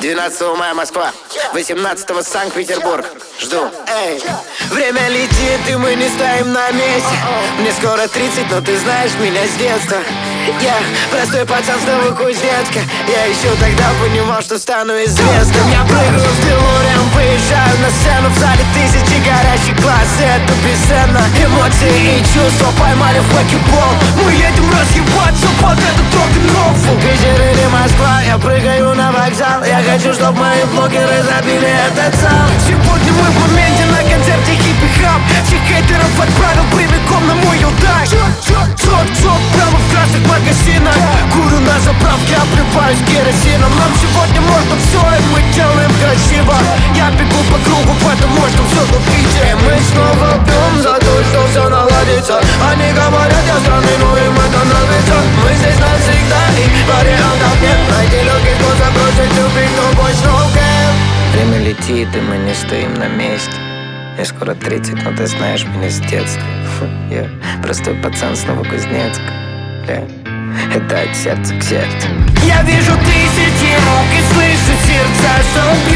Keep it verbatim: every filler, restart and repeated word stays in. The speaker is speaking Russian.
Двенадцатого мая Москва, восемнадцатого Санкт-Петербург. Жду. Эй, время летит, и мы не стоим на месте. Мне скоро тридцать, но ты знаешь меня с детства. Я простой пацан с Новокузнецка. Я еще тогда понимал, что стану известным. Я прыгаю в Белуриум, выезжаю на сцену. В зале тысячи горящих глаз, и это бесценно. Эмоции и чувства поймали в покебол. Мы едем разъебаться под этот рок-н-ролл. Питер или Москва, я прыгаю на вокзал. Я хочу, чтоб мои блогеры забили этот зал. Сегодня мы в моменте на концерте хиппи-хап. Всех хейтеров отправил прямиком на мой алтарь. Чёрт-чёрт, прямо в красных магазинах. Курю на заправке, обливаюсь керосином. Нам сегодня можно все, и мы делаем красиво. Я бегу по кругу, поэтому что все тупите. И мы снова пьем за то, что все наладится. Они говорят, я странный, но им это нравится. Мы здесь навсегда, и вариантов нет. Найти легкий способ бросить любить, но больше no can. Время летит, и мы не стоим на месте. Мне скоро тридцать, но ты знаешь меня с детства. Фу, я простой пацан с Новокузнецка. Бля, это от сердца к сердцу. Я вижу тысячи рук и слышу сердца, что